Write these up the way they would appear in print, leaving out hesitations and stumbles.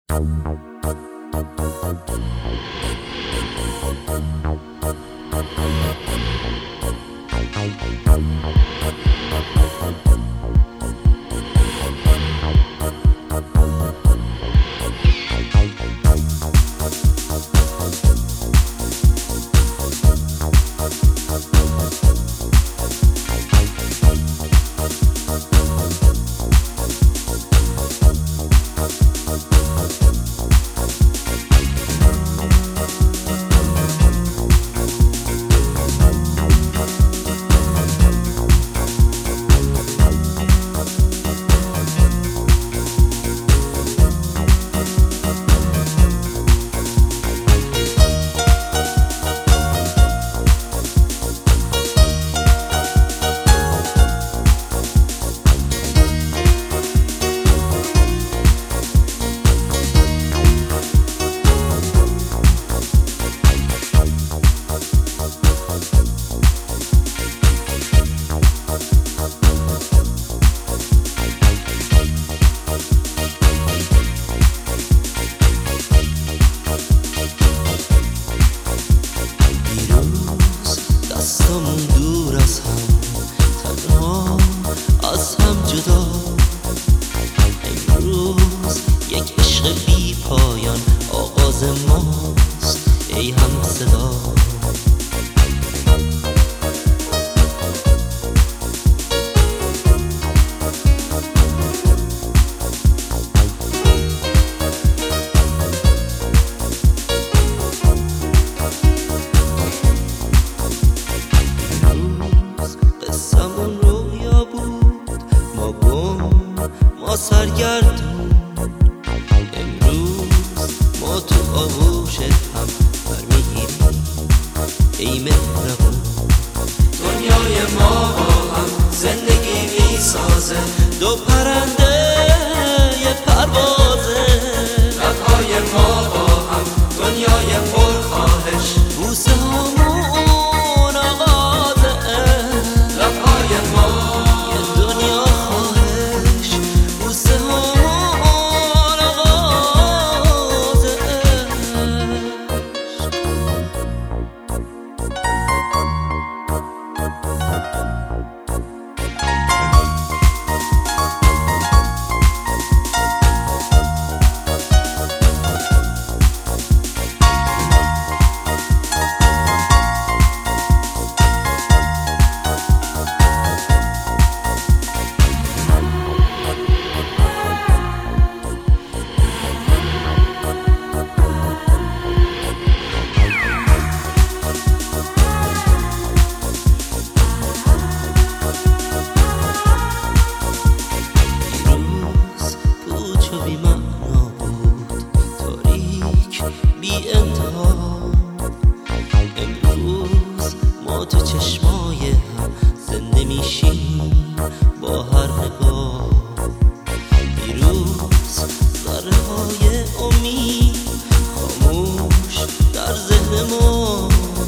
دستامون دور از هم، تنها از هم جدا. امروز یک عشق بی پایان آغاز ماست ای هم صدا. ما سرگردون امروز ما تو آغوش هم برمیگیریم ای مهربون. دنیای ما با هم زندگی میسازه، دو پرنده یه پروازه. لبهای ما با هم دنیای پرخواهش، بوسه همون آغازه. لبهای ما یه دنیا بی انتها. امروز ما تو چشمای هم زنده میشیم با هر نگاه. دیروز ذره های امید خاموش در ذهن ما،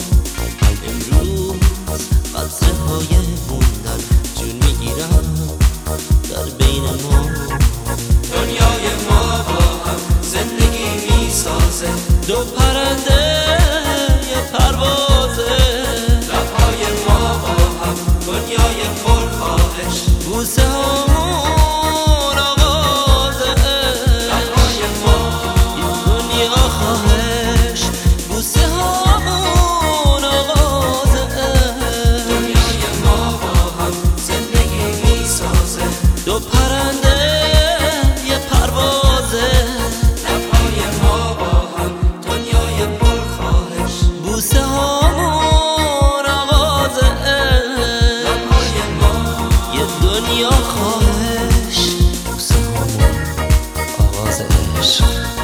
امروز قطره های موندن جون میگیرن در بین ما. دنیای ما با هم زندگی میسازه، دو پرنده یه پروازه. لبهای ما با هم دنیای پرخواهش، بوسه همون آغازه. لبهای ما یه دنیا خواهش، بوسه همون آغازه. دنیای ما با هم زندگی میسازه، دو پرنده یه پروازه. بوسه همون آغازه. لبهای ما یه دنیا خواهش، بوسه همون آغاز عشق.